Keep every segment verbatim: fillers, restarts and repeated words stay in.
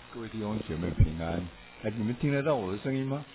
各位弟兄姐妹平安。哎，你们听得到我的声音吗？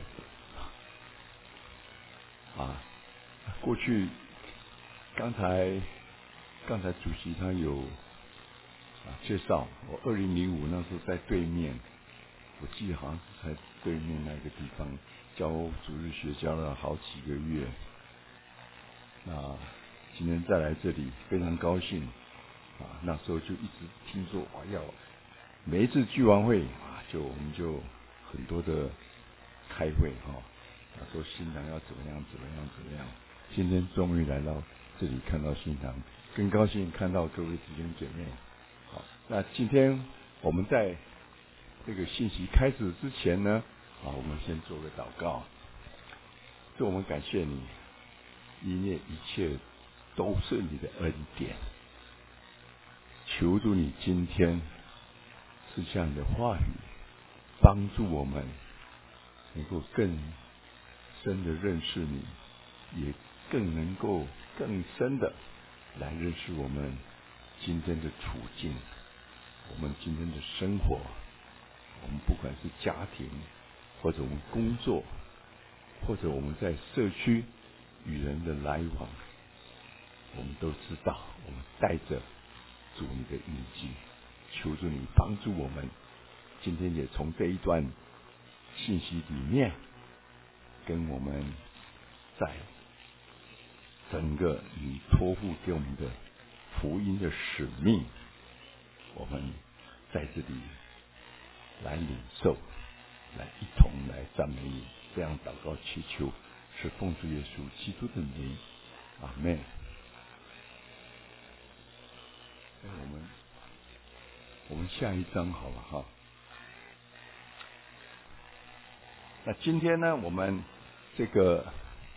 啊，过去刚才刚才主席他有啊介绍，我二零零五那时候在对面，我记得好像是在对面那个地方教主日学教了好几个月。那今天再来这里，非常高兴啊！那时候就一直听说啊，要每一次聚完会啊，就我们就很多的开会哈，啊，说新郎要怎么样怎么样怎么样。今天终于来到这里，看到新郎，更高兴看到各位弟兄姐妹。好，那今天我们在这个信息开始之前呢，啊，我们先做个祷告。主，我们感谢你，因为一切都是你的恩典。求助你今天赐下你的话语，帮助我们能够更深的认识你，也更能够更深的来认识我们今天的处境，我们今天的生活，我们不管是家庭，或者我们工作，或者我们在社区与人的来往，我们都知道，我们带着主你的印记，求助你帮助我们。今天也从这一段信息里面，跟我们在整个你托付给我们的福音的使命，我们在这里来领受，来一同来赞美你。这样祷告祈求，是奉主耶稣基督的名，阿们。我们我们下一章好了哈。那今天呢，我们这个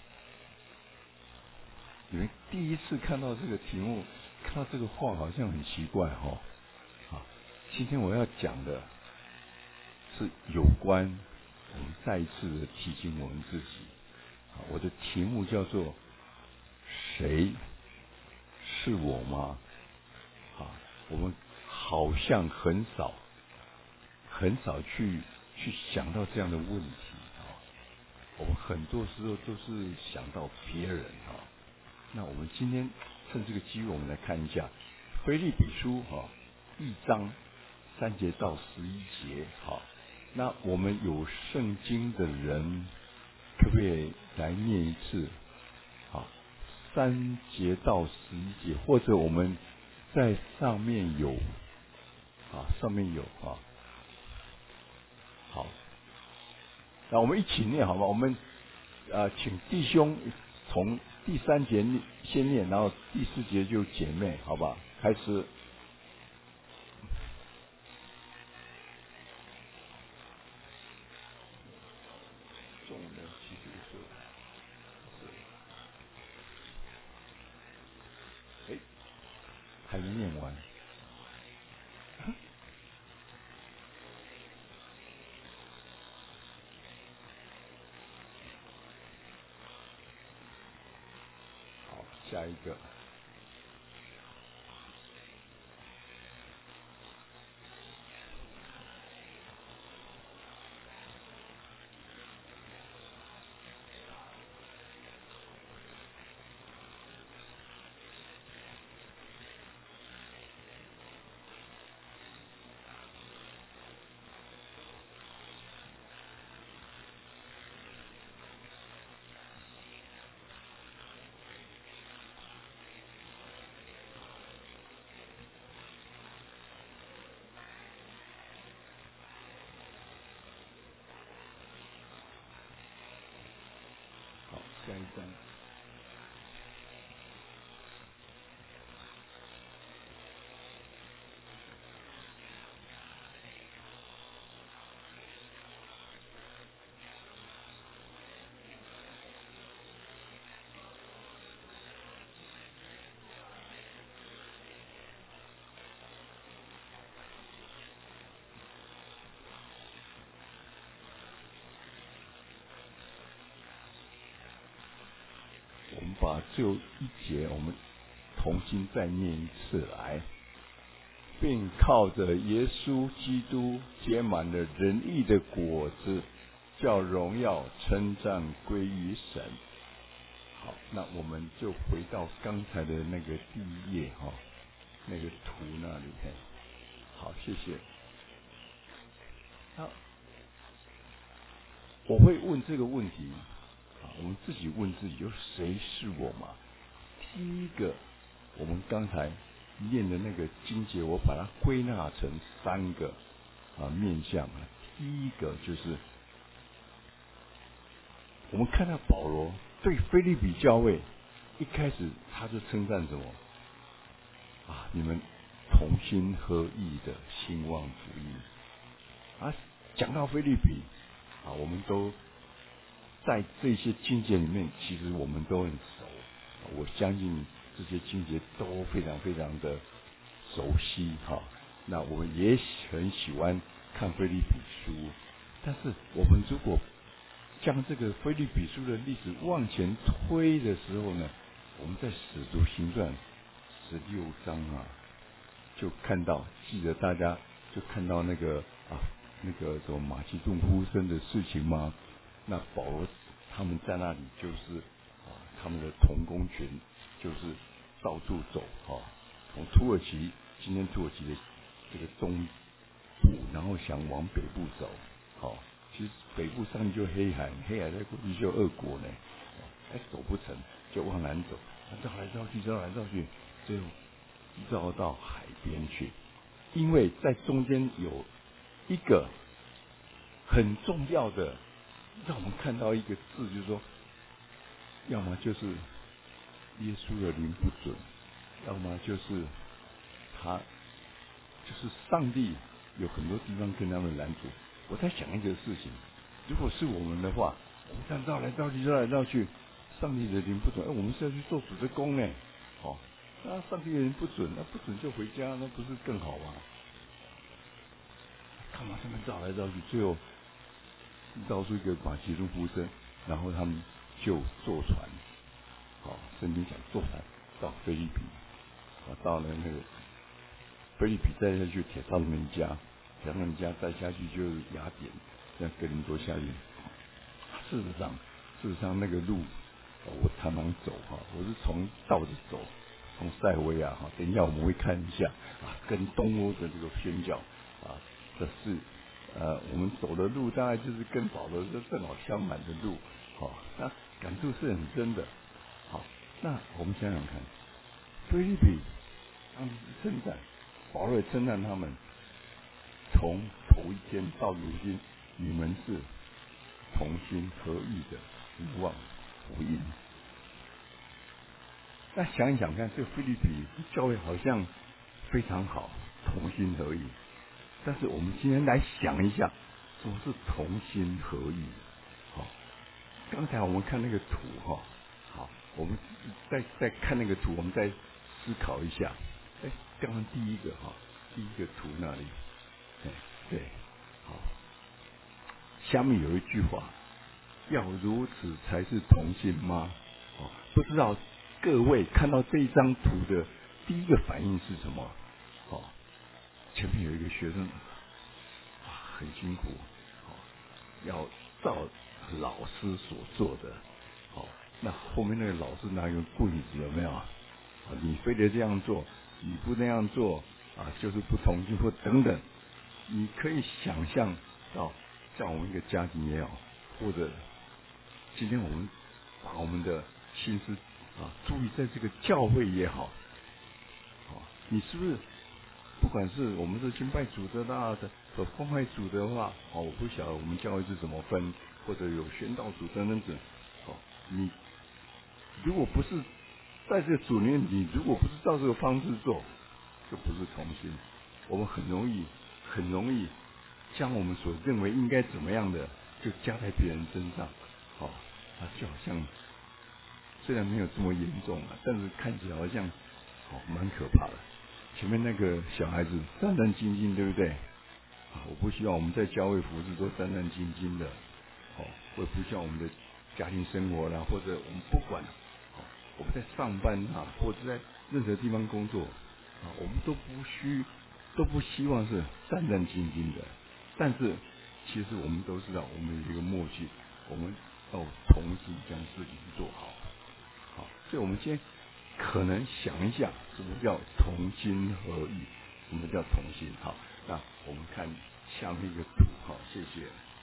你们第一次看到这个题目，看到这个话好像很奇怪哈、哦。啊，今天我要讲的是有关我们再一次的提醒我们自己。啊，我的题目叫做谁是我吗？啊，我们好像很少很少去去想到这样的问题啊。我们很多时候都是想到别人啊。那我们今天趁这个机会，我们来看一下腓立比书哈、啊、一章三节到十一节。好，那我们有圣经的人，可不可以来念一次？好，三节到十一节，或者我们在上面有啊，上面有啊。好，那我们一起念好吗？我们呃，请弟兄从第三节先念，然后第四节就姐妹，好吧？开始。众人其实是，哎，还没念完。好，下一个。好，下一章。我们把最后一节，我们重新再念一次来。 并靠着耶稣基督结满了仁义的果子，叫荣耀称赞归于神。好，那我们就回到刚才的那个第一页哈，那个图那里。好，谢谢。好，我会问这个问题啊，我们自己问自己，就谁是我嘛？第一个，我们刚才念的那个经节，我把它归纳成三个啊面向啊。第一个就是我们看到保罗对腓立比教会一开始他就称赞什么啊？你们同心合意的兴旺福音啊！讲到腓立比啊，我们都在这些经节里面，其实我们都很熟。我相信这些经节都非常非常的熟悉哈。那我们也很喜欢看腓立比书，但是我们如果将这个腓立比书的历史往前推的时候呢，我们在使徒行传十六章啊，就看到，记得大家就看到那个啊，那个什么马其顿呼声的事情吗？那保罗他们在那里就是啊，他们的同工群就是到处走啊，从土耳其，今天土耳其的这个东部，然后想往北部走，好、哦，其实北部上面就黑海，黑海在过去就俄国呢，哎走不成，就往南走，绕来绕去，绕来绕去，最后绕到海边去，因为在中间有一个很重要的，让我们看到一个字，就是说，要么就是耶稣的灵不准，要么就是他，就是上帝有很多地方跟他们拦阻。我在想一个事情，如果是我们的话，我们这样绕来绕去，绕来绕去，上帝的灵不准，哎，我们是要去做主的工呢，好、哦，那上帝的灵不准，那不准就回家，那不是更好吗？干嘛这么绕来绕去？最后绕出一个马其顿呼声，然后他们就坐船，好、哦，圣经讲坐船到腓立比，啊，到了那个腓立比再下去铁他们家，铁他们家再下去就是雅典，像哥林多下去。事实上，事实上那个路，哦、我常常走哈，我是从倒着走，从塞维亚哈，等一下我们会看一下啊，跟东欧的这个宣教啊，这是呃我们走的路，大概就是跟保罗这正好相反的路，好、哦，那感触是很深的。好，那我们想想看，菲律宾他们是称赞，保罗也称赞他们，从头一天到如今，你们是同心合意的兴旺福音。那想一想看，这个菲律宾教会好像非常好，同心合意。但是我们今天来想一下，什么是同心合意？好，刚才我们看那个图哈，好，我们再再看那个图，我们再思考一下。哎，刚刚第一个哈，第一个图那里，哎，对，好，下面有一句话，要如此才是同心吗？哦，不知道各位看到这一张图的第一个反应是什么？哦，前面有一个学生，哇，很辛苦，哦，要照老师所做的，哦，那后面那个老师拿一个棍子，有没有？啊，你非得这样做，你不那样做啊，就是不同意或等等。你可以想象到，像我们一个家庭也好，或者今天我们把我们的心思啊注意在这个教会也好，啊，你是不是不管是我们是敬拜主的啦的，和奉爱主的话，哦，我不晓得我们教会是怎么分，或者有宣道主等等等，哦，你如果不是在这个主里面，你如果不是照这个方式做，就不是同心。我们很容易，很容易将我们所认为应该怎么样的，就加在别人身上，哦，啊，就好像虽然没有这么严重啊，但是看起来好像哦蛮可怕的。前面那个小孩子战战兢兢，对不对？啊，我不希望我们在教会服侍都战战兢兢的，哦，我也不希望我们的家庭生活啦，或者我们不管，哦，我们在上班啊，或者在任何地方工作啊，我们都不需都不希望是战战兢兢的。但是其实我们都知道，我们有一个默契，我们要同心将事情做好。好，所以我们先可能想一下，什么叫同心合意？什么叫同心？好，那我们看下面一个图。好，谢谢。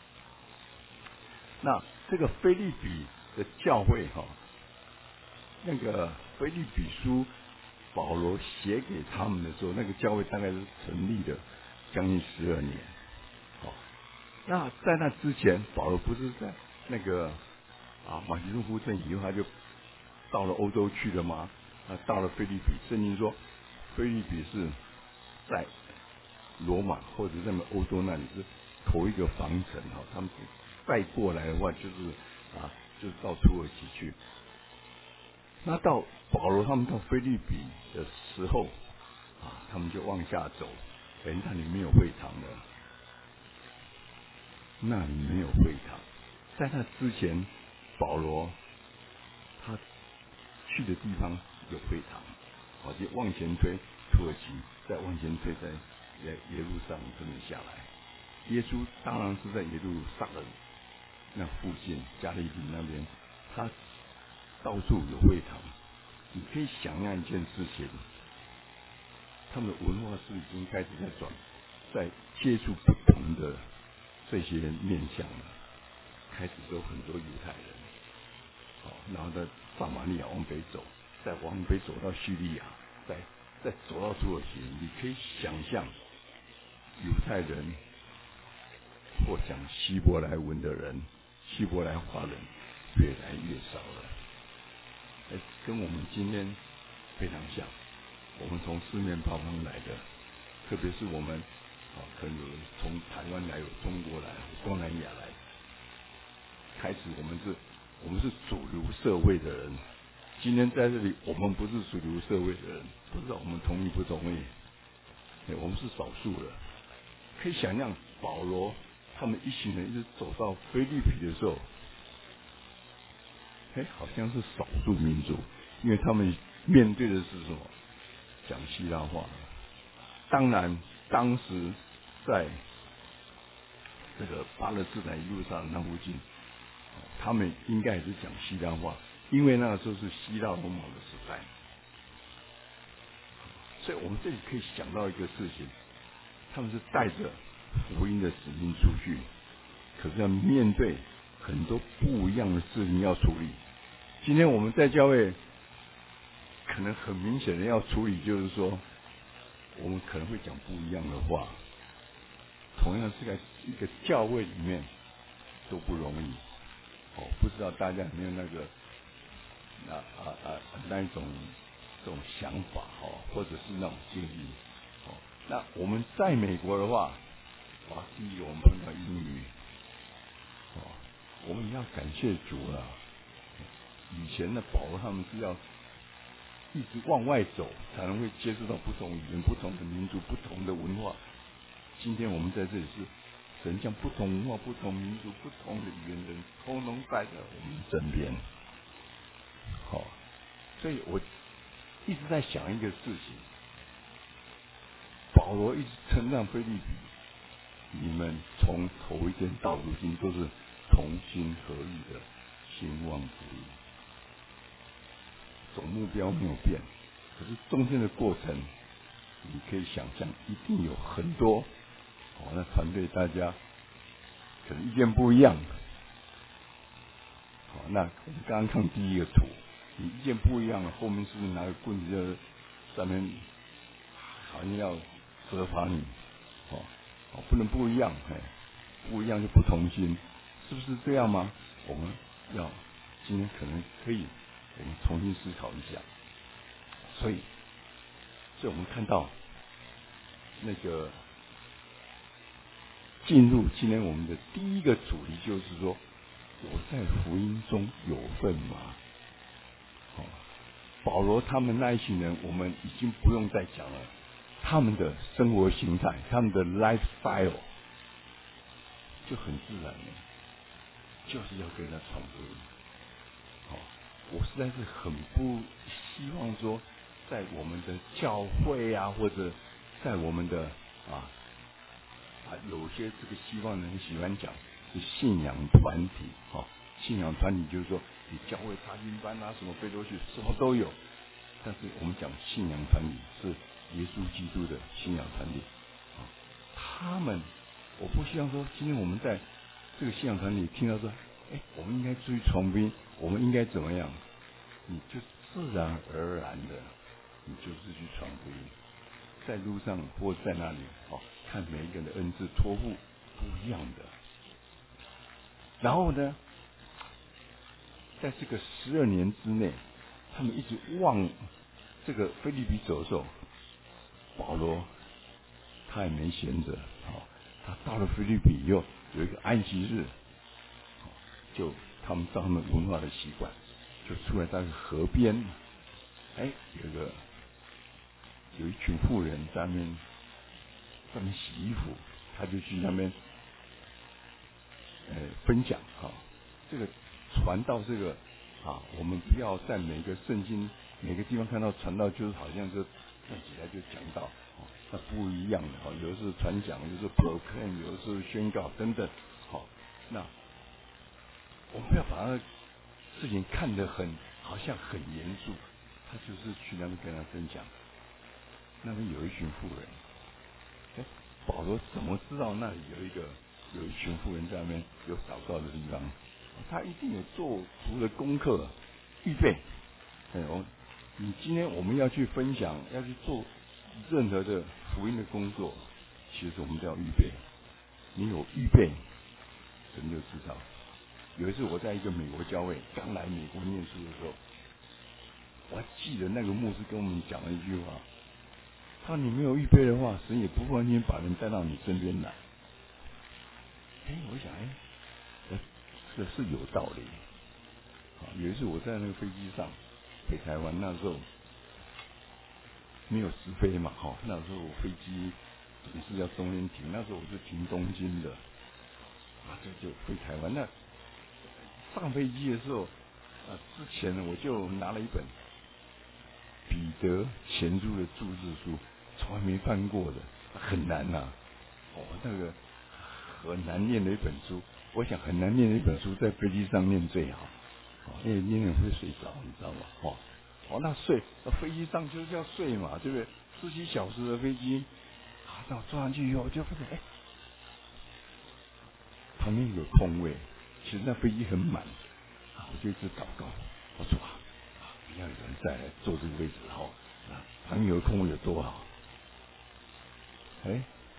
那这个腓立比的教会哈，那个腓立比书保罗写给他们的时候，那个教会大概是成立了将近十二年。好，那在那之前，保罗不是在那个啊马其顿夫镇以后，他就到了欧洲去了吗？啊，到了腓立比，圣经说腓立比是在罗马或者在欧洲那里是头一个防城哈，他们再过来的话就是啊，就是到土耳其去。那到保罗他们到腓立比的时候啊，他们就往下走，哎，那里没有会堂了，那里没有会堂。在那之前，保罗他去的地方有会堂，好，就往前推土耳其，再往前推在耶耶路撒冷这边下来。耶稣当然是在耶路撒冷那附近加利利那边，他到处有会堂。你可以想象一件事情，他们的文化是已经开始在转，在接触不同的这些面向了。开始有很多犹太人，好，然后在撒玛利亚往北走，再往北走到叙利亚，再再走到土耳其。你可以想象，犹太人或讲希伯来文的人，希伯来话人越来越少了。哎，跟我们今天非常像。我们从四面八方来的，特别是我们啊，可能有从台湾来，有中国来，有东南亚来。开始我们是，我们是主流社会的人。今天在这里，我们不是主流社会的人，不知道我们同意不同意？哎，我们是少数的。可以想象，保罗他们一行人一直走到腓立比的时候，哎，好像是少数民族，因为他们面对的是什么？讲希腊话。当然，当时在这个巴勒斯坦一路上那附近，他们应该也是讲希腊话，因为那个时候是希腊罗马的时代。所以我们这里可以想到一个事情，他们是带着福音的使命出去，可是要面对很多不一样的事情要处理。今天我们在教会可能很明显的要处理，就是说我们可能会讲不一样的话，同样是在一个教会里面都不容易。哦，不知道大家有没有那个那啊啊那一种这种想法哦，或者是那种经历哦。那我们在美国的话，哇，第一个我们碰到英语哦，我们要感谢主了。以前的保罗他们是要一直往外走，才能会接触到不同语言、不同的民族、不同的文化。今天我们在这里是神将不同文化、不同民族、不同的语言的人，通通带在我们身边。好、哦，所以我一直在想一个事情，保罗一直称赞腓立比，你们从头一天到如今都是同心合意的兴旺福音。总目标没有变，可是中间的过程，你可以想象，一定有很多哦，那团队大家可能意见不一样。好，那我们刚刚看第一个图，你意见不一样了，后面是不是拿个棍子在上面，好像要责罚你？哦，哦，不能不一样，哎，不一样就不同心，是不是这样吗？我们要今天可能可以，我们重新思考一下。所以，所以我们看到那个进入今天我们的第一个主题，就是说，我在福音中有份吗？哦，保罗他们那一群人，我们已经不用再讲了，他们的生活形态，他们的 lifestyle 就很自然了，就是要跟他传福音。哦，我实在是很不希望说，在我们的教会啊，或者在我们的啊啊，有些这个西方人喜欢讲是信仰团体，哈、哦，信仰团体就是说你教会查经班啊，什么贝多去，什么都有。但是我们讲信仰团体是耶稣基督的信仰团体，啊、哦，他们，我不希望说今天我们在这个信仰团体听到说，哎，我们应该出去传福音，我们应该怎么样？你就自然而然的，你就是去传福音，在路上或在那里，哦，看每一个人的恩赐托付不一样的。然后呢，在这个十二年之内，他们一直往这个腓立比走的时候，保罗他也没闲着，哦，他到了腓立比以后，有一个安息日，就他们照他们文化的习惯，就出来在河边，哎，有一个有一群妇人在那边在那边洗衣服，他就去那边呃分享哈、哦，这个传道这个啊，我们不要在每个圣经每个地方看到传道，就是好像就站起来就讲道，哦，那不一样的哈、哦，有的是传讲，有的是 proclaim， 有的是宣告等等，好、哦，那我们不要把那事情看得很好像很严肃，他就是去那边跟他分享，那边有一群妇人，哎，保罗怎么知道那里有一个有一群妇人在那边有祷告的地方？他一定有做足了功课，预备。哎，我你今天我们要去分享，要去做任何的福音的工作，其实我们都要预备。你有预备，神就知道。有一次我在一个美国教会刚来美国念书的时候，我还记得那个牧师跟我们讲了一句话，他说你没有预备的话，神也不会完全把人带到你身边来。哎，我想，哎，这是有道理。有一次我在那个飞机上回台湾，那时候没有直飞嘛，哈，那时候飞机总是要中间停，那时候我是停东京的，啊，这就飞台湾。那上飞机的时候，啊，之前呢我就拿了一本彼得前书的注释书，从来没翻过的，很难呐、啊，哦，那个很难念的一本书，我想很难念的一本书在飞机上念最好。因为念念会睡着，你知道吗？哦，哦，那睡，飞机上就是要睡嘛，对不对？十几小时的飞机，啊，那我坐上去以后，我就发现，哎，旁边有空位，其实那飞机很满，啊，我就一直祷告，我说啊，不要有人再来坐这个位置，哈、哦，啊，旁边有空位有多好，哎，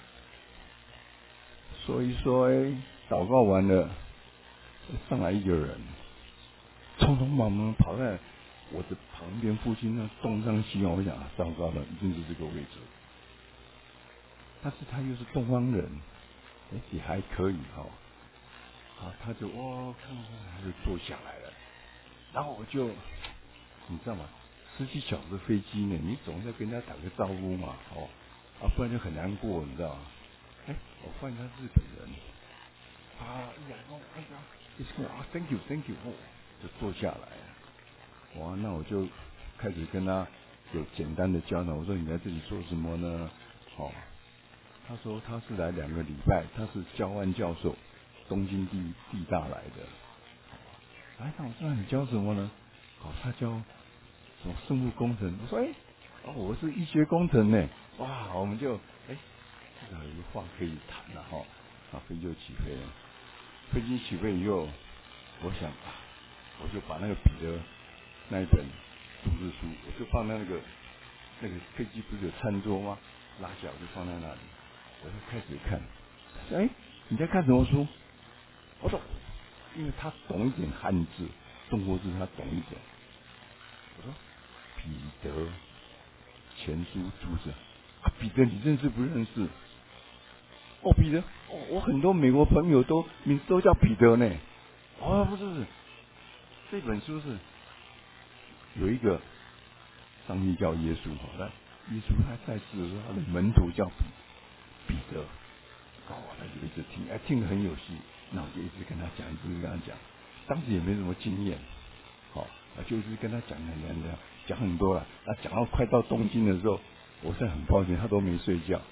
所以说，哎，祷告完了，上来一个人。匆匆忙忙跑在我的旁边附近那东张西望，我想啊，糟糕了，一定是这个位置。但是他又是东方人，哎，也还可以哈、哦。好，他就哇，看看他就坐下来了。然后我就，你知道吗？十几小时飞机呢，你总要跟人家打个招呼嘛，哦，啊，不然就很难过，你知道吗？哎，我发现他日本人，啊，然后哎呀，就是说啊，thank you，thank you， 哦，就坐下来了。哇，那我就开始跟他有简单的交谈。我说你来这里做什么呢？哦，他说他是来两个礼拜，他是交换教授，东京地地大来的。哎，那我知道你教什么呢？哦，他教什么生物工程。我说哎，哦，我是医学工程呢。哇，我们就哎，至少有个话可以谈了哈。啊，飞机就起飞了。飞机起飞以后，我想啊，我就把那个彼得那一本注释书，我就放在那个那个飞机不是有餐桌吗？拉下我就放在那里，我就开始看。哎，你在看什么书？我说，因为他懂一点汉字，中国字他懂一点。我说，彼得前书注释啊，彼得你认识不认识？哦，彼得，哦，我很多美国朋友都名都叫彼得呢。哦，不是，不是，这本书是有一个上帝叫耶稣，好了，耶稣他在世的时候，他的门徒叫彼彼得，哦，他就一直听，哎，听得很有戏，那我就一直跟他讲，一直跟他讲，当时也没什么经验，好、哦，就一直跟他讲讲讲讲，讲很多了，那讲到快到东京的时候，我是很抱歉，他都没睡觉，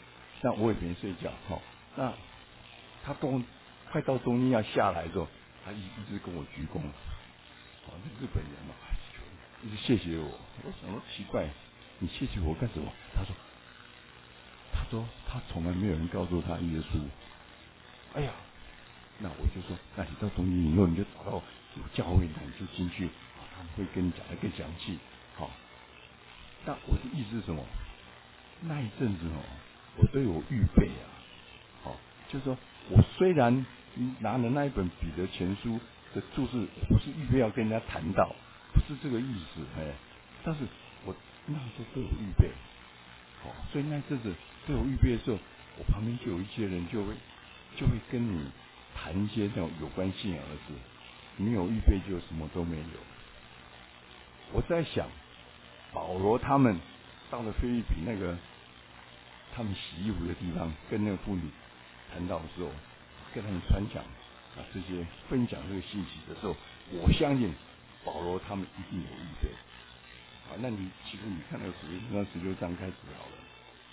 那我也没睡觉，哈、哦，那他东快到中间要下来的时候，他一一直跟我鞠躬，哦，那日本人嘛，一直谢谢我。我想说奇怪，你谢谢我干什么？他说，他说他从来没有人告诉他耶稣。哎呀，那我就说，那你到中间以后，你就找到有教会，那你就进去，他们会跟你讲的更详细。好，那我的意思是什么？那一阵子哦，我都有预备啊。好，就是说我虽然拿了那一本彼得前书的注释，不是预备要跟人家谈到，不是这个意思，哎，但是我那时候都有预备。好，所以那阵子都有预备的时候，我旁边就有一些人就会就会跟你谈一些那种有关信仰的事。没有预备就什么都没有。我在想，保罗他们到了菲律宾那个他们洗衣服的地方，跟那个妇女谈到的时候，跟他们传讲啊这些分享这个信息的时候，我相信保罗他们一定有预备。好，那你其实你看那个十那十六章开始好了，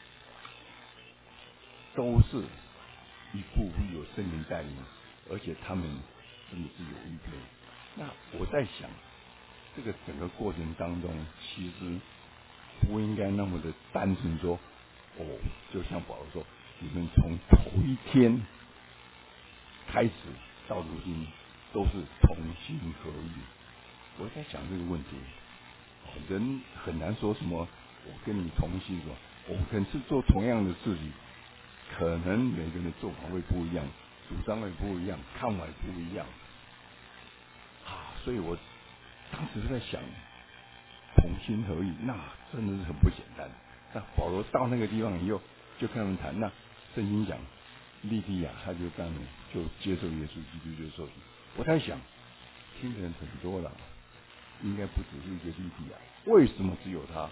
都是一步步有圣灵带领，而且他们真的是有预备。那我在想，这个整个过程当中，其实不应该那么的单纯说，哦，就像保罗说，你们从头一天开始到如今都是同心合意。我在想这个问题，人很难说什么，我跟你同心什么，我们可能是做同样的事情，可能每个人的做法会不一样，主张会不一样，看法不一样，啊，所以我当时在想，同心合意，那真的是很不简单。那保罗到那个地方以后，就跟他们谈，那圣经讲，利利亚他就当就接受耶稣基督就受洗。我在想，听的人很多了，应该不只是一个利利亚，为什么只有他？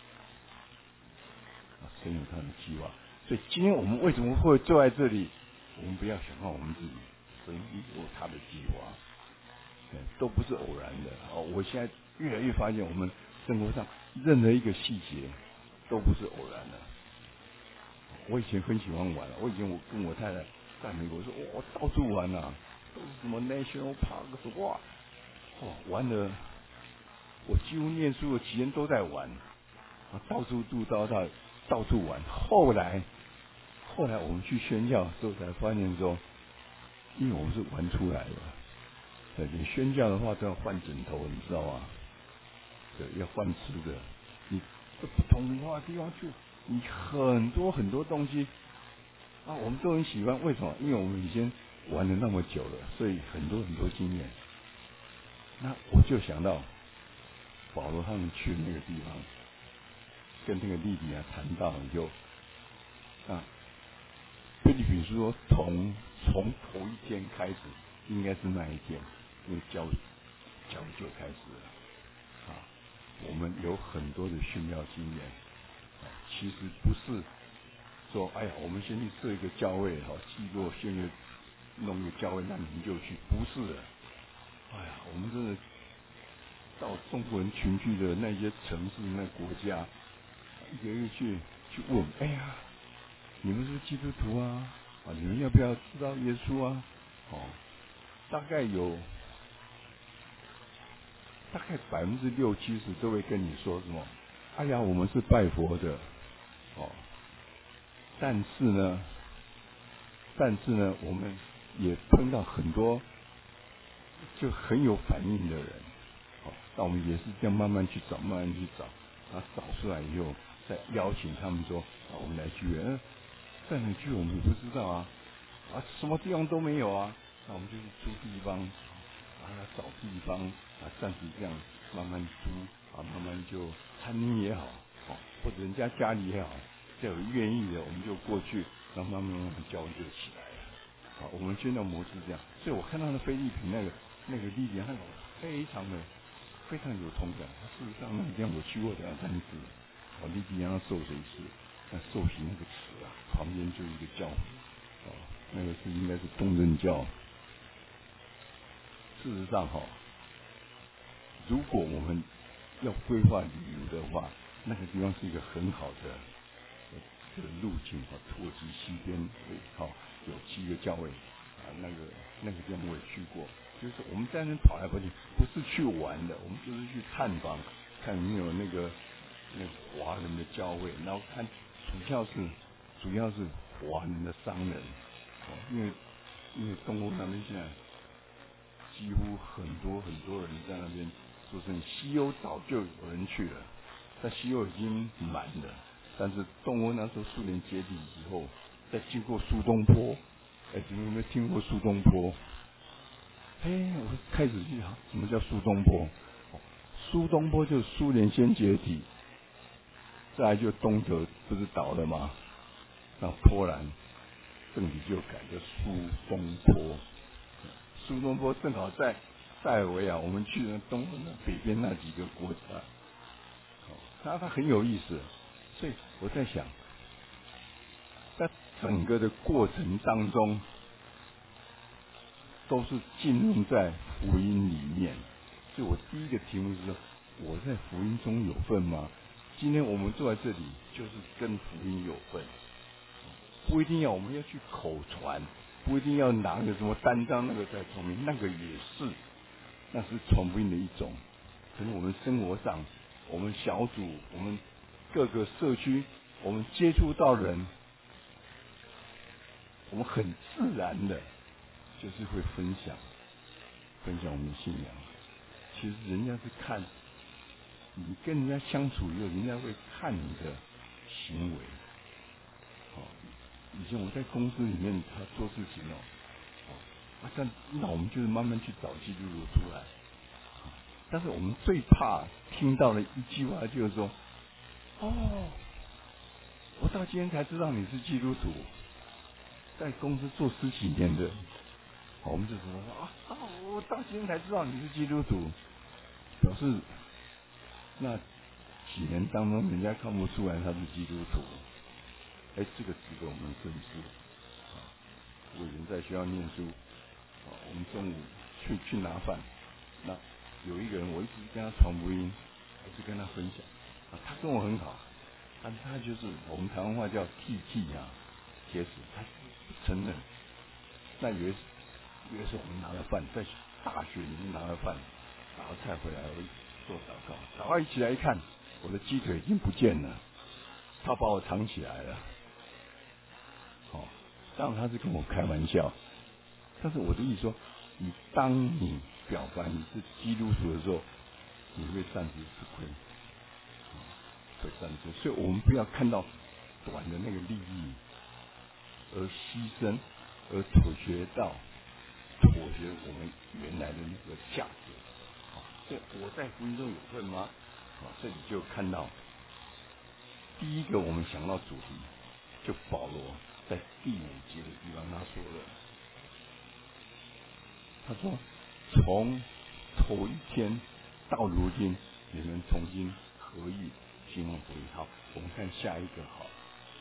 啊，神有他的计划。所以今天我们为什么会坐在这里？我们不要小看我们自己，神有他的计划。都不是偶然的哦！我现在越来越发现，我们生活上任何一个细节都不是偶然的。我以前很喜欢玩，我以前我跟我太太在美国说，我到处玩啊，都是什么 national park 哇，哦，玩的我几乎念书的期间都在玩，啊，到处渡到到到处玩。后来后来我们去宣教的时候才发现说，因为我们是玩出来的。对，你宣教的话都要换枕头，你知道吗？对，要换吃的。你不同文化的地方去，你很多很多东西啊，我们都很喜欢。为什么？因为我们以前玩了那么久了，所以很多很多经验。那我就想到保罗他们去那个地方，跟那个利比亚谈到以后，啊，菲律宾说从从头一天开始，应该是那一天，那个教教就开始了。啊，我们有很多的训教经验，啊，其实不是说，哎呀，我们先去设一个教会，哈，记录先去弄一个教会，那你们就去，不是的。哎呀，我们真的到中国人群聚的那些城市、那国家，一个一个去去问，哎呀，你们是基督徒啊？啊，你们要不要知道耶稣啊？哦，大概有。大概百分之六七十都会跟你说什么？哎呀，我们是拜佛的，哦，但是呢，但是呢，我们也碰到很多就很有反应的人，哦，那我们也是这样慢慢去找，慢慢去找，啊，找出来以后再邀请他们说，啊，我们来聚会，嗯，在哪聚我们也不知道啊，啊，什么地方都没有啊，那我们就去租地方，啊，找地方，啊，暂时这样。慢慢租啊，慢慢就餐厅也好，哦，或者人家家里也好，只要有愿意的，我们就过去，然后慢慢慢慢教会就起来了。好，我们宣教模式这样，所以我看到那菲律宾那个那个利比亚那个非常的非常有同感。事实上那个地方我去过两三次，哦，利比亚受水池，那受洗那个池啊，旁边就一个教会，哦，那个是应该是东正教。事实上哈。如果我们要规划旅游的话，那个地方是一个很好的这个路径哈，土耳其西边好有七个教会啊，那个那个地方我也去过，就是我们在那跑来跑去，不是去玩的，我们就是去探访，看有没有那个那个华人的教会，然后看主要是主要是华人的商人，哦，因为因为东欧那边现在几乎很多很多人在那边做生意，西欧早就有人去了，但西欧已经满了。但是东欧那时候苏联解体以后，再经过苏东坡，哎，你们有没有听过苏东坡？哎，我开始去想什么叫苏东坡？苏东坡就是苏联先解体，再来就东德不是倒了吗？那波兰政体就改叫苏东坡。苏东坡正好在塞尔维亚，我们去的东北边那几个国家，他他很有意思，所以我在想，在整个的过程当中，都是浸润在福音里面。所以我第一个题目是说，我在福音中有份吗？今天我们坐在这里，就是跟福音有份，不一定要我们要去口传，不一定要拿个什么单张那个在传明，那个也是，那是传福音的一种。可能我们生活上，我们小组，我们各个社区，我们接触到人，我们很自然的，就是会分享，分享我们的信仰。其实人家是看你跟人家相处以后，人家会看你的行为。哦，以前我在公司里面他做事情哦，啊，但那我们就是慢慢去找记录出来。但是我们最怕听到的一句话就是说，哦，我到今天才知道你是基督徒，在公司做十几年的，我们就说啊，我到今天才知道你是基督徒，表示那几年当中人家看不出来他是基督徒，哎，这个值得我们深思。我以前在学校念书，我们中午去去拿饭，那有一个人我一直跟他传福音，一直跟他分享，啊，他跟我很好，但他就是我们台湾话叫替替啊，铁齿，他不承认。那有一有一次我们拿了饭，在大学里面拿了饭，拿了菜回来，我做祷告，祷告一起来一看，我的鸡腿已经不见了，他把我藏起来了。哦，当然他是跟我开玩笑，但是我的意思说，你当你表白你是基督徒的时候，你会暂时吃亏，会暂时，所以我们不要看到短的那个利益而牺牲，而妥协到妥协我们原来的那个价值。所以我在福音中有份吗？啊，这里就看到第一个我们想到主题，就保罗在第五节的地方他说了，他说从头一天到如今，你们重新合意兴旺福音。好，我们看下一个。好，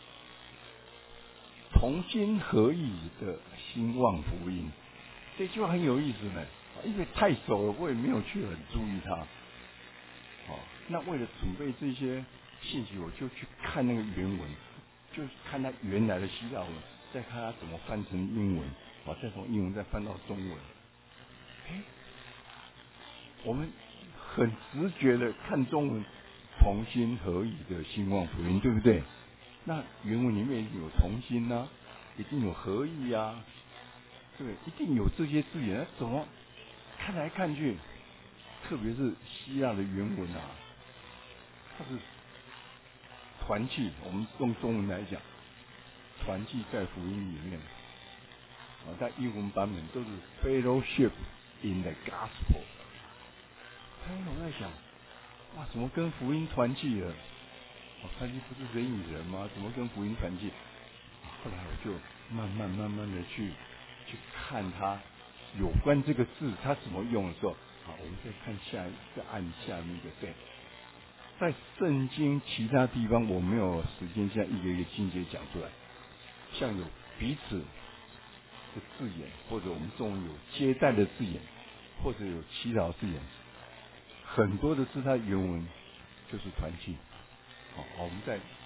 同心合意的兴旺福音，这句话很有意思呢，因为太熟了，我也没有去很注意它。好，那为了准备这些信息，我就去看那个原文，就看它原来的希腊文，再看它怎么翻成英文，啊，再从英文再翻到中文。哎，我们很直觉的看中文，同心合意的兴旺福音，对不对？那原文里面有同心啊，一定有合意啊，对，一定有这些字眼。怎么看来看去，特别是希腊的原文啊，它是团契。我们用中文来讲，团契在福音里面啊，在英文版本都是 fellowship in the gospel。哎，我在想，哇，怎么跟福音团契了？哦，团契不是人与人吗？怎么跟福音团契？后来我就慢慢慢慢的去去看它有关这个字它怎么用的时候，好，我们再看下再按下面一个对，在圣经其他地方我没有时间现在一个一个经节讲出来，像有彼此的字眼，或者我们中文有接待的字眼，或者有祈祷字眼，很多的字它原文就是团契。好，我们再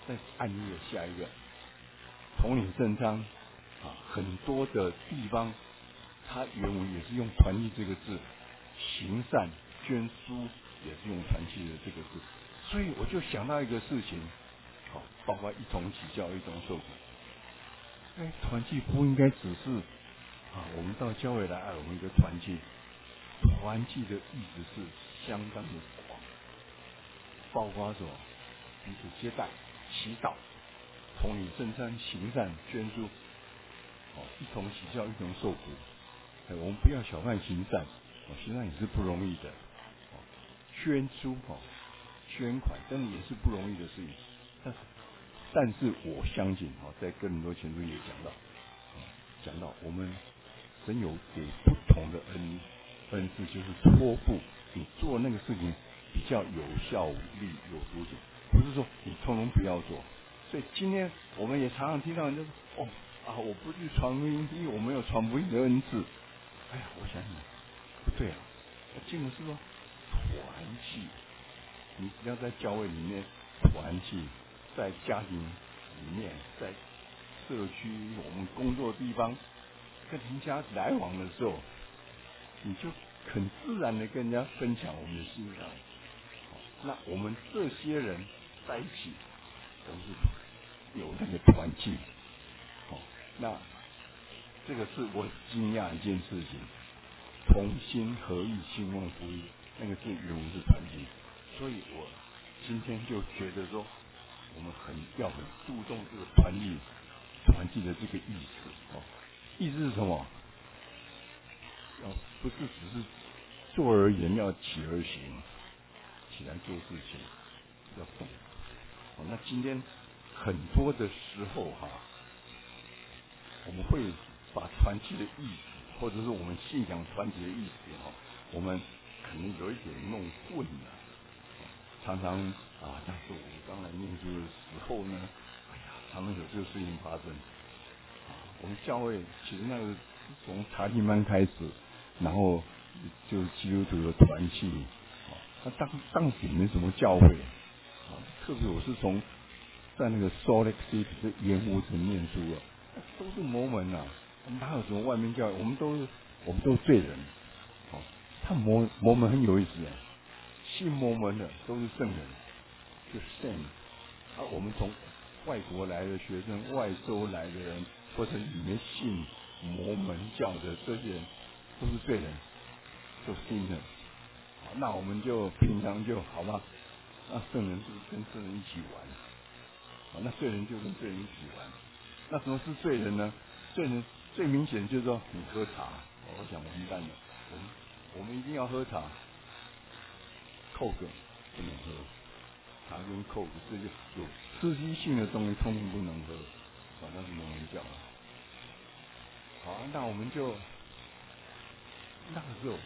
再按一个下一个，统领正章啊，很多的地方，它原文也是用团契这个字，行善捐书也是用团契的这个字，所以我就想到一个事情，好，包括一同起教，一同受苦。哎，团契不应该只是啊，我们到教会来爱我们一个团契，团契的意思是相当的广，包括什么？彼此接待、祈祷、统领正餐、行善、捐书，哦，一同喜笑，一同受苦。哎，我们不要小看行善，哦，行善也是不容易的。哦，捐书哦，捐款真的也是不容易的事情。但但是我相信，哦，在哥林多前书也讲到，哦，讲到我们神有给不同的恩恩赐，就是托付你做那个事情比较有效率、有督点，不是说你通通不要做。所以今天我们也常常听到人就说：“哦啊，我不去传福音，因为我没有传福音的恩赐。”哎呀，我想想，不对啊！经文是说团契，你只要在教会里面团契，在家庭里面，在社区我们工作的地方，跟人家来往的时候，你就很自然的跟人家分享我们的信仰。那我们这些人在一起，都是有那个团契。好，那这个是我惊讶一件事情，同心合意兴旺福音，那个是原文是团契。所以我今天就觉得说，我们很要很注重这个团契，团契的这个意思。哦，意思是什么？要不是只是坐而言，要起而行，起来做事情，要动。哦，那今天很多的时候哈，我们会把团契的意思，或者是我们信仰团体的意思哈，我们可能有一点弄混了。常常啊，但是我刚来念书的时候呢，哎呀，常常有这个事情发生。啊，我们教会其实那个从查经班开始，然后就是基督徒的团契，啊，那当当时没什么教会，啊，特别我是从在那个 Salt Lake City 的盐湖城念书啊，都是摩门啊，哪有什么外面教会？我们都是我们都是罪人，哦，他摩摩门很有意思哎，信摩门的都是圣人，就 saint。而我们从外国来的学生、外州来的人，或者里面信摩门教的这些人，都是罪人，都信的。好，那我们就平常就好吧。那圣人就是跟圣人一起玩，好，那罪人就跟罪人一起玩。那什么是罪人呢？罪人最明显就是说你喝茶，我想完蛋了，我们我们一定要喝茶，扣个不能喝。茶跟扣子，这就有刺激性的东西，通通不能喝，好像是摩门教。好，那我们就那个时候，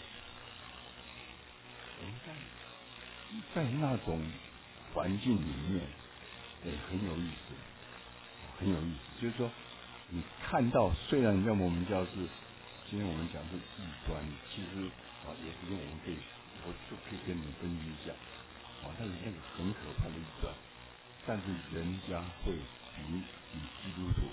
我们在在那种环境里面，也很有意思，很有意思。就是说，你看到虽然在摩门教是今天我们讲是异端，其实啊也是跟我们可以，我就可以跟你们分析一下，啊，那是那个很可怕的异端。但是人家会比比基督徒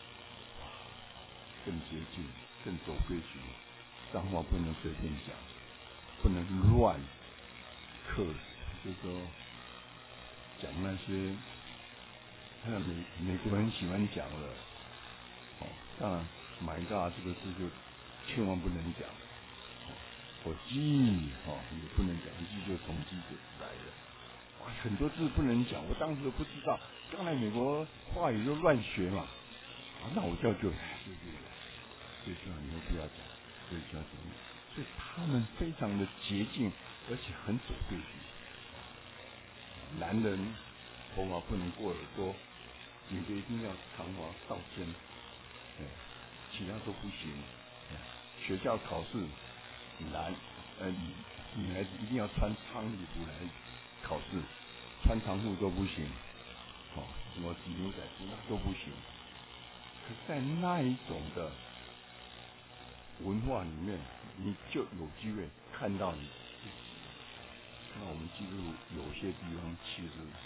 更接近、更走规矩，脏话不能随便讲，不能乱刻，就是说讲那些，那美美国人喜欢讲的，哦，当然，My God 这个字就千万不能讲，哦，我鸡哦也不能讲，鸡就从鸡来的。很多字不能讲，我当时都不知道。刚来美国话语就乱学嘛，啊，那我叫就，对对对，所以说你都不要讲，所以叫什么？所以他们非常的洁净，而且很守规矩。男人头发不能过耳朵，女的一定要长发到肩，对，其他都不行。学校考试，男呃女女孩子一定要穿长礼服来考试。穿长裤都不行，哦，什么牛仔裤那都不行。可在那一种的文化里面，你就有机会看到你自己。那我们记录有些地方其实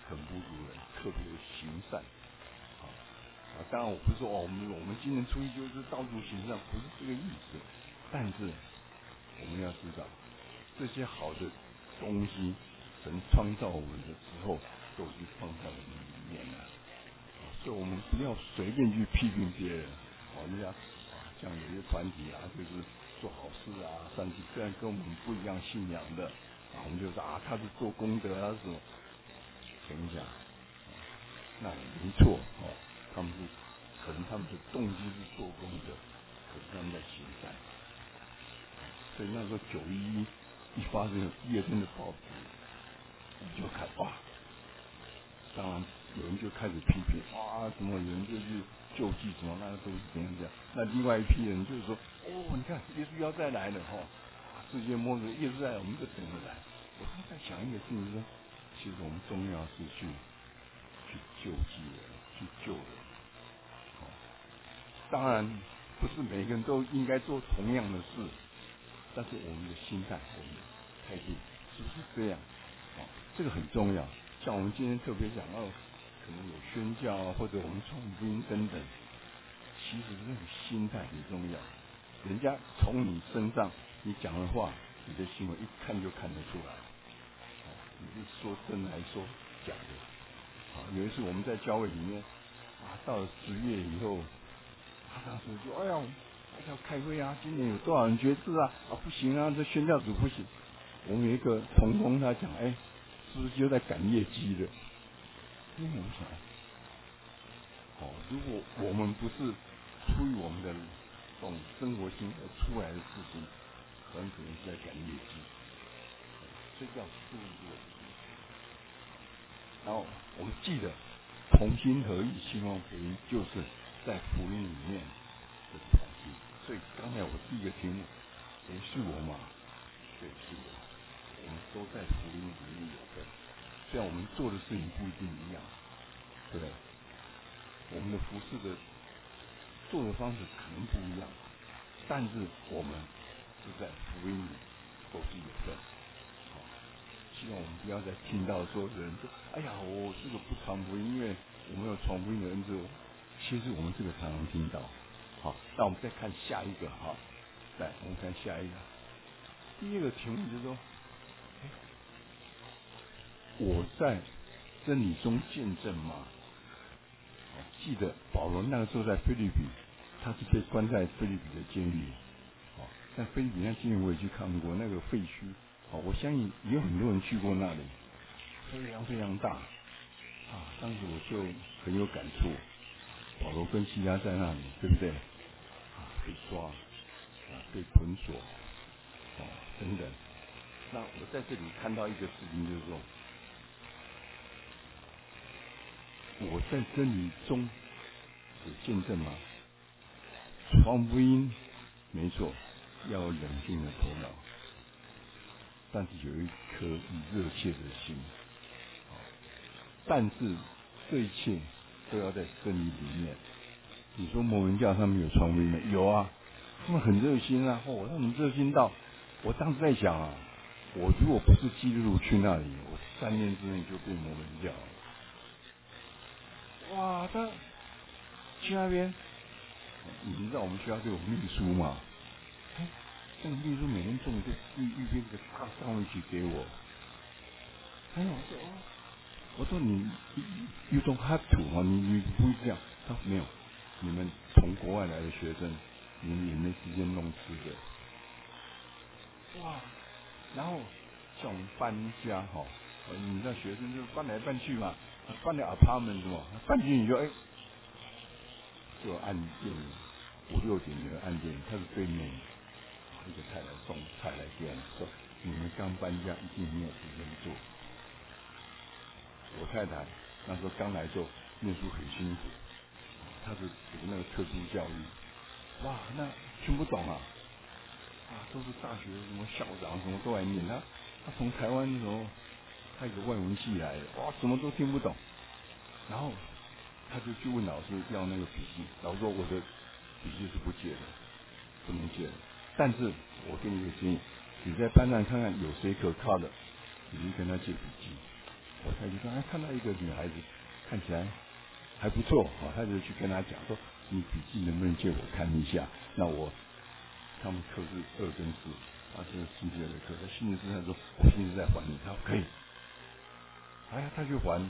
很不如人，特别行善。啊啊，当然我不是说哦，我们我们今年初一就是到处行善，不是这个意思。但是我们要知道，这些好的东西，神创造我们的时候，都是放在我们里面的。所以我们不要随便去批评别人。哦，人家啊，像有些团体啊，就是做好事啊，善事，虽然跟我们不一样信仰的，啊，我们就说啊，他是做功德啊什么。等一下，那没错哦，他们是可能他们的动机是做功德，可是他们在行善。所以那时候九一一一发生，第二天的报纸你就看哇，当然有人就开始批评啊，什么有人就去救济什么，那个都是怎样怎样。那另外一批人就是说，哦，你看耶稣要再来了哈，啊，世界末日耶稣再来，我们就等着来。我刚才想一个事情说，其实我们重要是去去救济人，去救人。哦，当然不是每个人都应该做同样的事，但是我们的心态、我们的态度是不是这样？哦，这个很重要。像我们今天特别讲到，可能有宣教啊，或者我们传福音等等，其实这种心态很重要。人家从你身上，你讲的话，你的行为一看就看得出来。哦，你是说真的还是说假的？啊，有一次我们在教会里面，啊，到了十月以后，他当时就哎呀，要开会啊，今年有多少人决志啊？啊，不行啊，这宣教组不行。我们有一个同工他讲，哎，是不是就在赶业绩的？因为我想，哦，如果我们不是出于我们的这种生活性而出来的事情，很可能是在赶业绩，这叫速度。然后我们记得同心合意兴旺福音，就是在福音里面的团体。所以刚才我第一个题目，谁是我嘛？对，是我。我们都在福音里面有份，虽然我们做的事情不一定一样，对不对？我们的服侍的做的方式可能不一样，但是我们是在福音里都是有份。好，希望我们不要再听到说人说，哎呀，我这个不传福音，因为我没有传福音的恩赐。其实我们这个常常听到。好，那我们再看下一个哈，来，我们看下一个。第一个题目就是说，我在真理中见证吗？记得保罗那个时候在菲律宾，他是被关在菲律宾的监狱。哦，在菲律宾那监狱我也去看过，那个废墟，哦，我相信也有很多人去过那里，非常非常大。啊，当时我就很有感触。保罗跟西拉在那里，对不对？啊，被抓，啊，被捆锁，哦，等等。那我在这里看到一个事情，就是说，我在真理中有见证吗？传福音没错，要有冷静的头脑，但是有一颗热切的心。但是这一切都要在真理里面。你说摩门教他们有传福音吗？有啊，他们很热心啊。哦，他们热心到，我当时在想啊，我如果不是基督徒去那里，我三年之内就变摩门教了。哇，他去那边，你知道我们学校就有秘书嘛？哎，那个秘书每天中午就预预备这个大三文鱼给我。哎，我说哦，我说你 you don't have to 啊，你你不会这样。他说没有，你们从国外来的学生，你们也没时间弄吃的。哇，然后像我们搬家哈，你知道学生就是搬来搬去嘛，搬的 apartment 是吧？搬进去就哎，就按电，五六点就按电，他是对面一个太太送菜来店说，你们刚搬家，一定没有时间做。我太太那时候刚来做，念书很辛苦，她是读那个特殊教育，哇，那听不懂啊，啊，都是大学什么校长什么都来念，他他从台湾的时候，他一个外文系来的，哇，什么都听不懂，然后他就去问老师要那个笔记，老师说我的笔记是不借的，不能借的，但是我给你一个建议，你在班上看看有谁可靠的，你就跟他借笔记。 我太太说，哎，看到一个女孩子看起来还不错啊，他就去跟他讲说，你笔记能不能借我看一下？那我他们课是二跟四，他是星期二的课，他星期四他说我星期四再还你，他说可以，哎呀，他就还，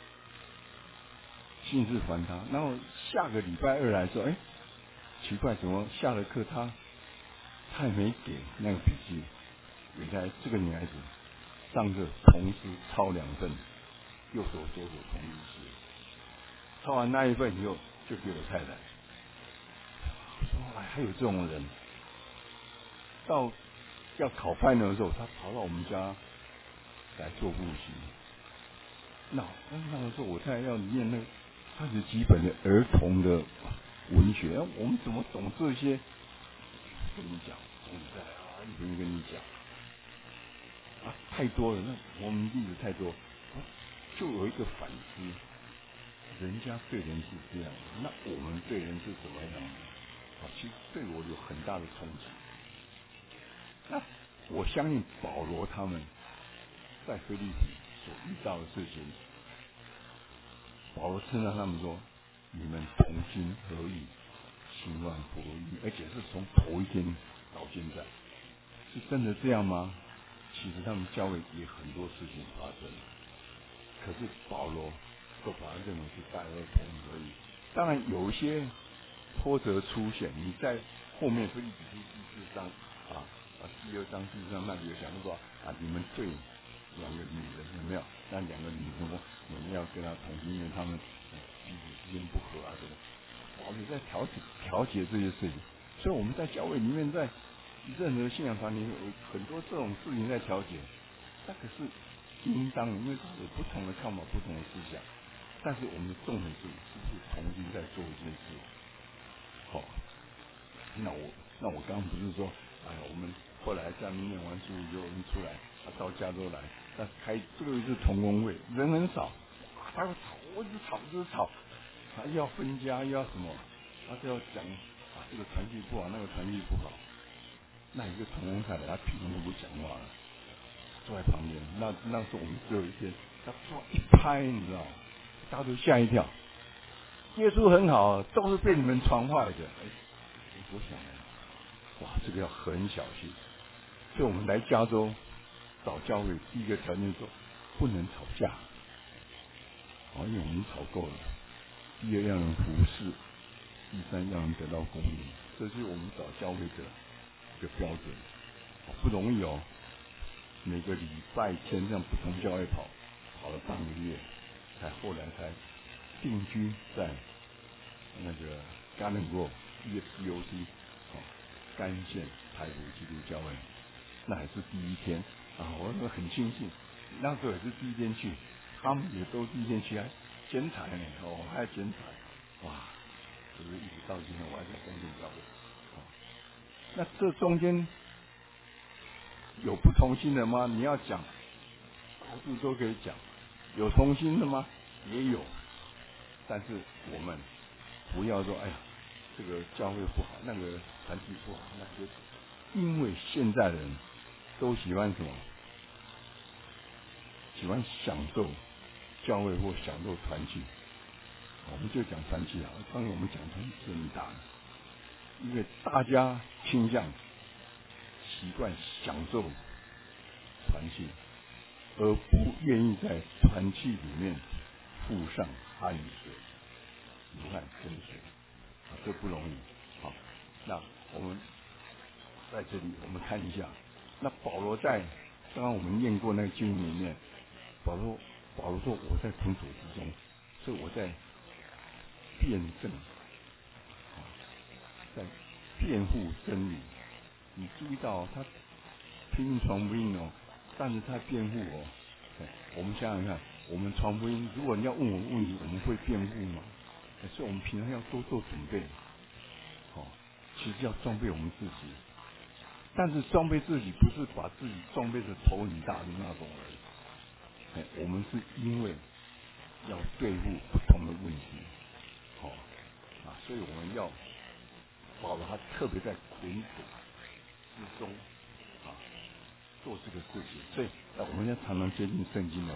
星期四还他，然后下个礼拜二来说，哎，奇怪，怎么下了课他他也没给那个笔记？原来这个女孩子上课同时抄两份，右手左手同时写，抄完那一份以后就给我太太。我说哎，还有这种人，到要考 final 的时候，他跑到我们家来做复习。那那个时候我太太要念那三十几本的儿童的文学，我们怎么懂这些？跟你讲，我们在啊，一本一跟你讲啊，太多了，那我们例子太多，就有一个反思，人家对人是这样，那我们对人是怎么样？啊，其实对我有很大的冲击。那我相信保罗他们在腓立比所遇到的事情，保罗称赞他们说：“你们同心合意，兴旺福音，而且是从头一天到现在，是真的这样吗？”其实他们教会也很多事情发生，可是保罗都把它认为是大家都同意而已。当然有一些波折出现，你在后面腓立比书第四章啊啊第二章第四章那里有讲说啊，你们对两个女人有没有？那两个女人说你们要跟他同心，因为他们彼此之间不和啊什么。保罗在调解调节这些事情，所以我们在教会里面，在任何信仰团体有很多这种事情在调解，那可是应当，因为有不同的看法、不同的思想，但是我们的重点是是不是同心在做一件事？好、哦，那我那我刚刚不是说，哎呀，我们后来在念完书以后，我们出来，啊，到加州来，那开最后一次同工会，人很少，他要吵，我一直吵，一直吵，他又要分家，又要什么，他就要讲啊，这个团契不好，那个团契不好。那一个同工太太，他平常都不讲话了，坐在旁边。那那时候我们只有一天，他突然一拍，你知道，大家都吓一跳。耶稣很好，都是被你们传坏的。哎，我想，哇，这个要很小心。所以我们来加州找教会，第一个条件说不能吵架，哦，因为我们吵够了。第二让人服侍，第三让人得到供应，这是我们找教会的一个标准。不容易哦，每个礼拜天这样不同教会跑，跑了半个月，才后来才定居在那个 Garden Grove E F C O C 哦，甘县台北基督教会，那还是第一天啊，我说很庆幸，那时候也是第一天去，他们也都第一天去，还剪彩呢，哦，还剪彩，哇，就是一直到今天我还在甘县教会，哦，那这中间有不同心的吗？你要讲，到处都可以讲。有同心的吗？也有。但是我们不要说，哎呀，这个教会不好，那个团体不好，那个，因为现在的人都喜欢什么？喜欢享受教会或享受团体。我们就讲团体啊，刚才我们讲团体是很大的，因为大家倾向习惯享受团体。而不愿意在团契里面付上汗水、流汗跟水，啊，这不容易。好，那我们在这里我们看一下，那保罗在刚刚我们念过那个经文里面，保罗保罗说我在捆锁之中，所以我在辩证，在辩护真理。你注意到他拼命传福音哦，但是他辩护哦。我们想想看，我们传福音，如果你要问我们问题，我们会辩护吗？所以我们平常要多做准备。哦，其实要装备我们自己，但是装备自己不是把自己装备的头很大的那种人。哎，我们是因为要对付不同的问题。好、哦，啊，所以我们要保罗他特别在捆锁之中啊做这个事情。所以，呃，我们要常常接近圣经的话，啊，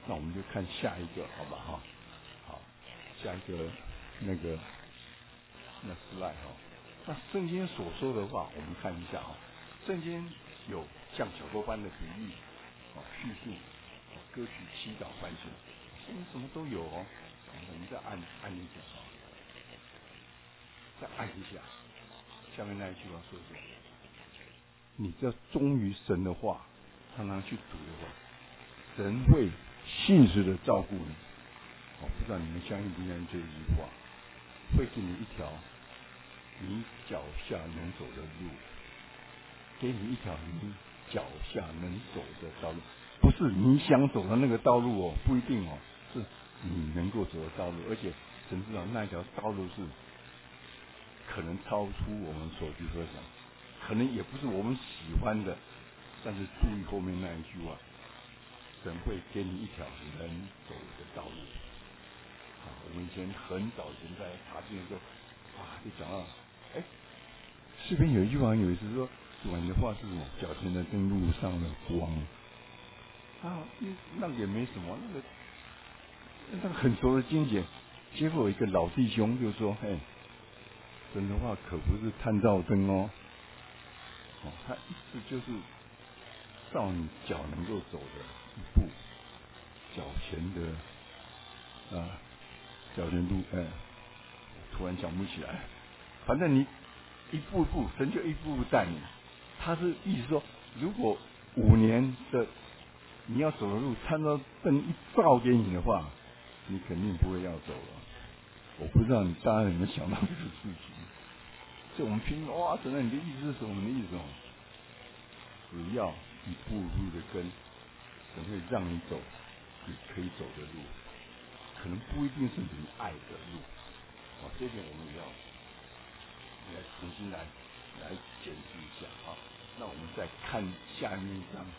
那我们就看下一个，好吧哈？好，下一个那个那 slide 哈。那圣经所说的话，我们看一下哈。圣经有像小说般的比喻，哦，叙述，哦，歌曲、祈祷、反省，圣经什么都有哦。我们再按按一下啊，再按一下，下面那一句话说什么？你这忠于神的话，常常去读的话，神会信实的照顾你。哦，不知道你们相信不相信这一句话？会给你一条你脚下能走的路，给你一条你脚下能走的道路，不是你想走的那个道路哦，不一定哦，是你能够走的道路，而且神知道那条道路是可能超出我们所及所想，可能也不是我们喜欢的，但是注意后面那一句话，神会给你一条能走的道路。好，我们以前很早以前在查经的时候，啊，就讲到，哎，诗篇有一句话有意思，说主啊，你的话是什么？脚前的灯，路上的光。啊，那个也没什么，那个那个很熟的经典。结果有一个老弟兄就说，嘿，神的话可不是探照灯哦，哦，他意思就是照你脚能够走的一步，脚前的啊，脚前路，哎，突然想不起来，反正你一步一步，神就一步步带你。他是意思说，如果五年的你要走的路，参照灯一照给你的话，你肯定不会要走了。我不知道你大家有没有想到这个事情？所以我们拼哇，神啊，你的意思是什么？你的意思哦，只要一步一步的跟，神会让你走你可以走的路，可能不一定是你爱的路。好，这点我们也要来重新来来检视一下啊。那我们再看下面一章。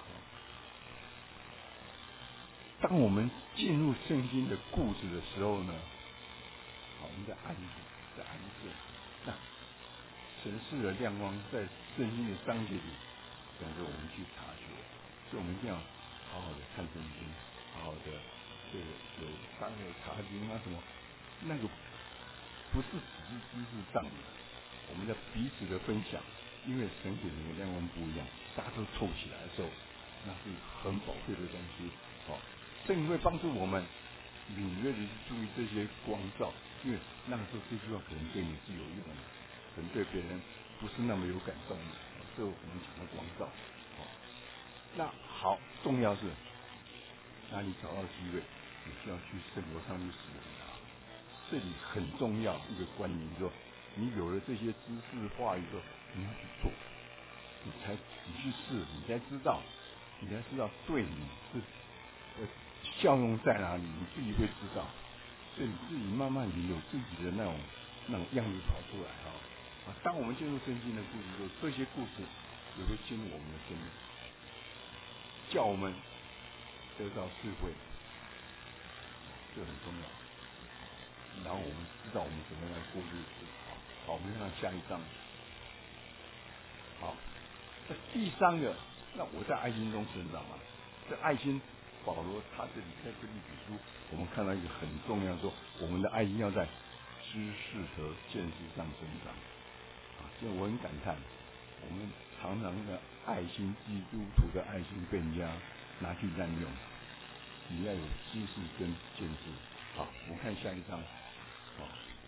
当我们进入圣经的故事的时候呢，好，我们再按一次，再按一次。那神视的亮光在圣经的章节里，等着我们去察觉。所以我们一定要好好的看圣经，好好的这个有三个查经啊什么，那个不是只是知识上的，我们在彼此的分享，因为神给人的亮光不一样，大家都凑起来的时候，那是很宝贵的东西。好，圣经会帮助我们敏锐的去注意这些光照，因为那个时候这句话可能对你是有用的，可能对别人不是那么有感动的。这我们讲的光照。好，那好，重要是，那你找到机会，你需要去生活上去使用它。这里很重要一个观念，就是说，你有了这些知识话语之后，你要去做，你才你去试，你才知道，你才知道对你是呃效用在哪里，你自己会知道。所以你自己慢慢你有自己的那种那种样子跑出来啊啊！当我们进入圣经的故事之后，这些故事也会进入我们的生命，叫我们得到智慧，这很重要。然后我们知道我们怎么样过日子。好，我们看下一章。好，这第三个，那我在爱心中成长嘛。这爱心，保罗他这里在这里指出，我们看到一个很重要，说我们的爱心要在知识和见识上增长。啊，所以我很感叹，我们常常的爱心，基督徒的爱心被人家拿去滥用。你要有知识跟见识。好，我们看下一章。好，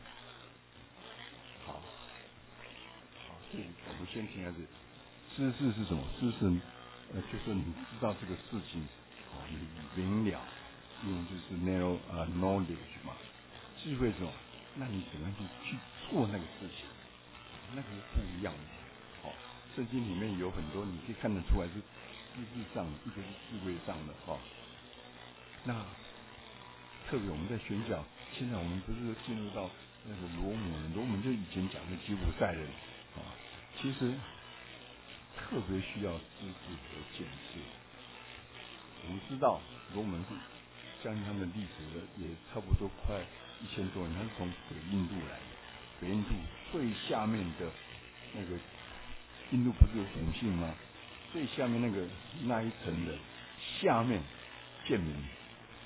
好，好，这里我们先停在这里。知识是什么？知识，呃，就是你知道这个事情，啊，你明了，英文就是 narrow 啊 knowledge 嘛。智慧是什么？那你怎么样去去做那个事情？那个是不一样的。好，圣经里面有很多你可以看得出来是知识上，一个是智慧上的哈。那特别我们在宣教，现在我们不是进入到那个罗姆人，罗姆就以前讲的吉普赛人啊，其实特别需要知识和见识。我们知道罗姆人是相信他们的历史的也差不多快一千多年，他是从北印度来的，北印度最下面的那个印度不是有五姓吗？最下面那个那一层的下面贱民，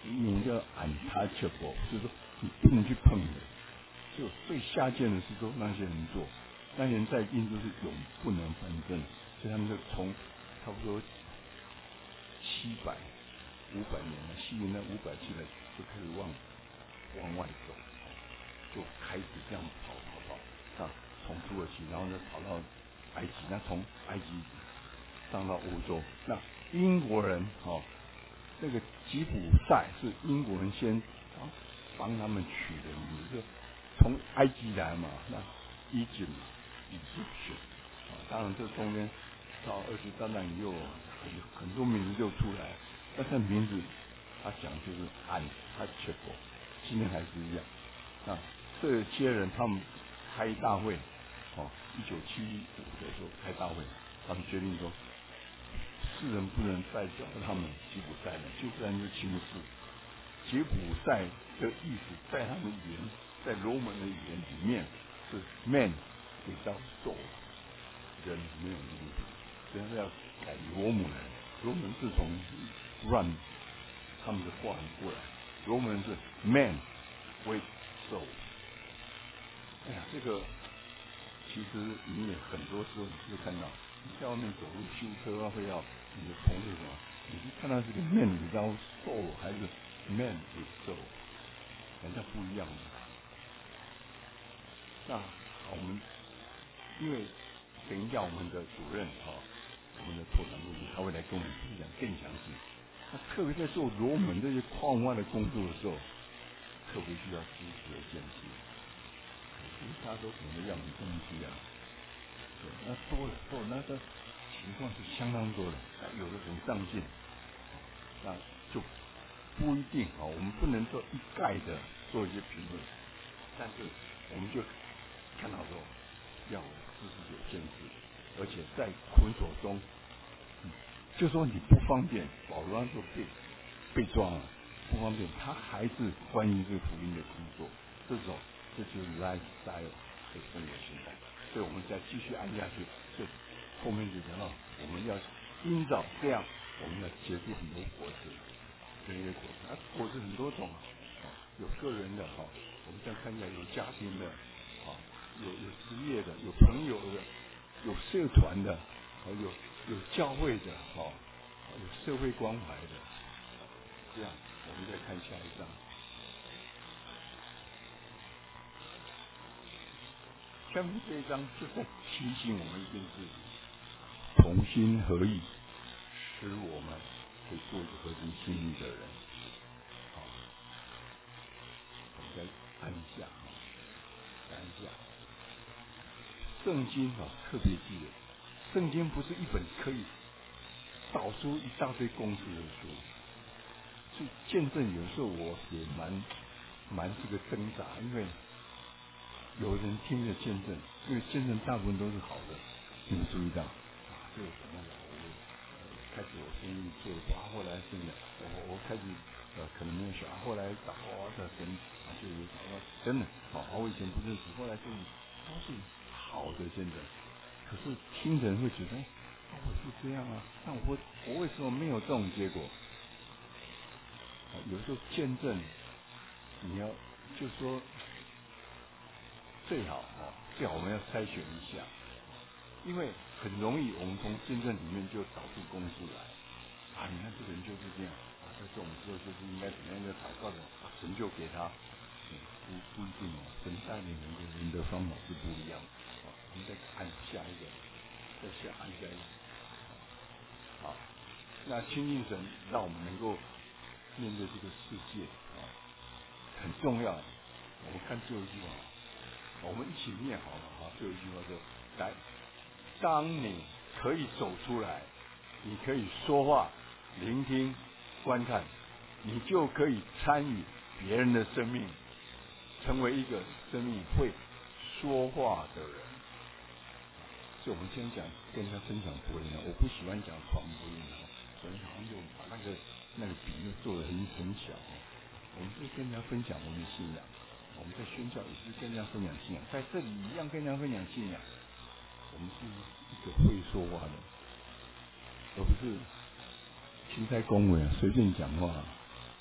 英文叫 untouchable， 就是说你不能去碰的，就被下贱的事都那些人做，那些人在印度是永不能翻身，所以他们就从差不多七百、五百年了，西元那五百七百就开始往往外走，就开始这样跑跑跑，上从土耳其，然后呢跑到埃及，那从埃及上到欧洲，那英国人哦，那个吉普赛是英国人先帮他们取的名字，就从埃及来嘛，那伊及嘛，伊及选啊，当然这中间到二次大战以后，很很多名字就出来，但是名字他讲就是 untouchable， 今天还是一样。那这些人他们开大会，哦，一九七五的时候开大会，他们决定说，世人不能再叫他们吉普赛人，吉普赛人就轻视。吉普赛的意思在他们语言，在罗门的语言里面是 man without soul， 人没有灵魂，所以他要改罗姆人。罗姆人是从 run 他们的话语过来，罗姆人是 man with soul。哎呀，这个其实你也很多时候你就看到，你在外面走路修车啊，会要你的同事什么，你就看到这个 man without soul 还是 man with soul， 人家不一样的。那我们因为等一下我们的主任哈、哦，我们的拓展助理他会来跟我们分享更详细。那特别在做罗门这些矿挖的工作的时候，特别需要知识的见识。因为大家都可能要你东西啊，对，那多了多了，那个情况是相当多的。那有的很上进，那就不一定啊。我们不能说一概的做一些评论，但是我们就看到说，要知识有见识，而且在捆锁中，嗯，就说你不方便，保罗就被被抓了，不方便，他还是欢迎这个福音的工作，这种这就是 lifestyle 的生活形态。所以我们再继续按下去，就后面就讲到我们要因照这样，我们要结出很多果子，这些果子，啊，果子很多种啊，有个人的哈，我们这样看起来有家庭的，啊，有有职业的，有朋友的，有社团的，啊，有有教会的，哈，有社会关怀的，这样我们再看下一章。下面这一章就在提醒我们一件事情：同心合意，使我们可以做一个合情心意的人。好，我们再按一下，按一下。圣经啊，特别记得，圣经不是一本可以导出一大堆公式的书。所以见证有时候我也蛮蛮这个挣扎，因为有人听着见证，因为见证大部分都是好的，你们注意到啊，这个什么老我呃开始我生意做的不好，后来现在我我开始呃可能没有学，后来找的神啊就有找到真的啊，我以前不认识，后来就都是好的见证，可是听的人会觉得，哎，我是这样啊，那我我为什么没有这种结果？有时候见证，你要就说最好哦，最好我们要筛选一下，因为很容易我们从见证里面就导出公式来啊。你看这个人就是这样啊，在这种时候就是应该怎么样的祷告的，啊，神就给他，嗯，不不一定哦，神带领人的人的方法是不一样的。好，我们再按下一个，再下按下一个，好，那亲近神，让我们能够面对这个世界啊，很重要。我们看最后一句话，我们一起念好了啊。最后一句话就来：当你可以走出来，你可以说话、聆听、观看，你就可以参与别人的生命，成为一个生命会说话的人。所以我们先讲跟人家分享福音，我不喜欢讲传福音，所以好像就把那个那个比喻做得很很小。我们是跟人家分享我们的信仰，我们在宣教也是跟人家分享信仰，在这里一样跟人家分享信仰。我们是一个会说话的，而不是钦差恭维啊，随便讲话，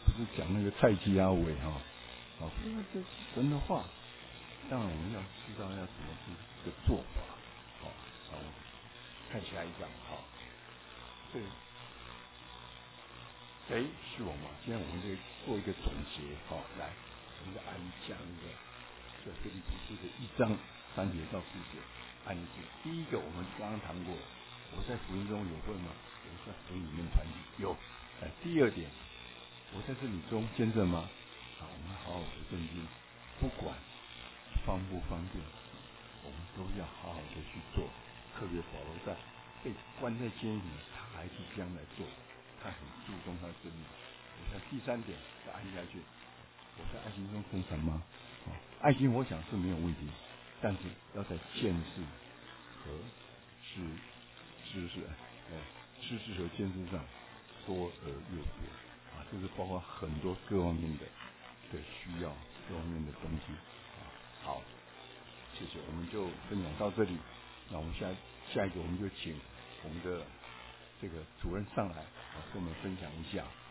不是讲那个蔡基阿伟哈，好，这是神的话，当然我们要知道要怎么去的做法，好，好，看下一章，好，这谁是我吗？现在我们就做一个总结，好，来，我们再按讲一个，这腓立比书的一章三节到四节，按一节。第一个我们刚刚谈过，我在福音中有份吗？我在福音里面团体有。哎，第二点，我在这里中见证吗？好，我们好好读圣经，不管方不方便，我们都要好好的去做。特别保罗在被关在监狱里，他还是这样来做，他很注重他的生命。我想第三点再按下去，我在爱心中生产吗？哦，爱心我想是没有问题，但是要在见识和知知识，呃，知识和见识上多而又多啊，这是包括很多各方面的的需要，各方面的东西啊。好，谢谢，我们就分享到这里。那我们下下一个，我们就请我们的这个主任上来啊，跟我们分享一下